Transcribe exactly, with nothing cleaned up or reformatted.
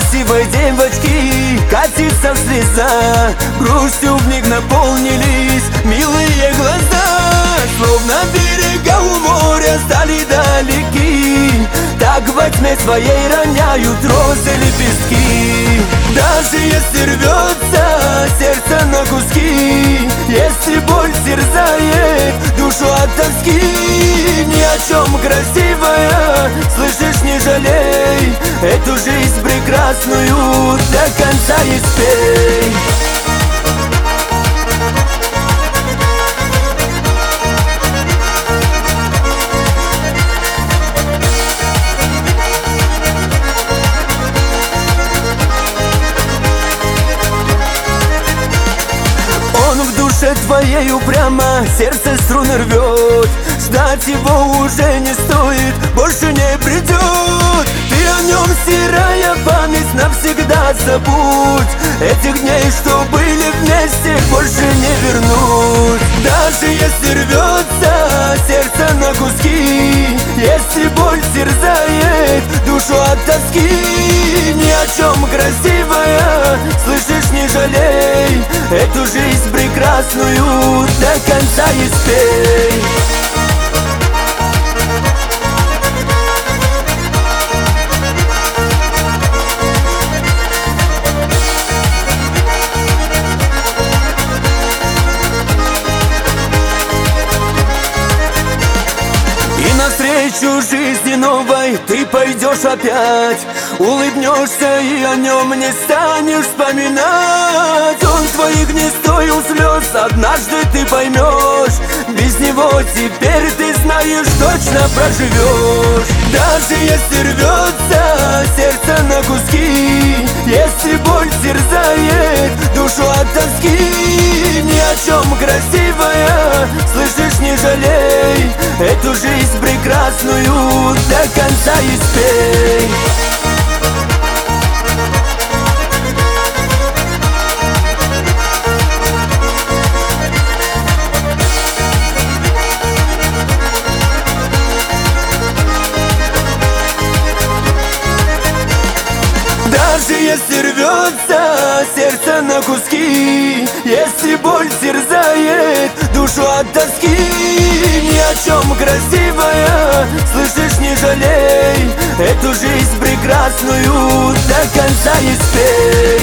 красивой девочки катится слеза, грустью вмиг наполнились милые глаза. Словно берега у моря стали далеки, так во тьме своей роняют розы лепестки. Даже если рвется сердце на куски, если боль терзает душу от тоски, ни о чем, красивая, слышишь, не жалей, эту жизнь прекрасную до конца испей. Он в душе твоей упрямо сердце струны рвет, ждать его уже не стоит, больше не придет. Ты о нем, стирая память, навсегда забудь. Этих дней, что были вместе, больше не вернуть. Даже если рвется сердце на куски, если боль терзает душу от тоски, ни о чем, красивая, слышишь, не жалей, эту жизнь прекрасную до конца испей. Навстречу жизни новой ты пойдешь опять, улыбнешься и о нем не станешь вспоминать. Он твоих не стоил слез, однажды ты поймешь, без него теперь ты знаешь, точно проживешь. Даже если рвется сердце на куски, если боль терзает душу от тоски, ни о чем, красивая, слышишь, не жалей, эту жизнь прекрасную до конца испей. Даже если рвется сердце на куски, если боль терзает душу от тоски, ни о чем, красивая, слышишь, не жалей, эту жизнь прекрасную до конца испей.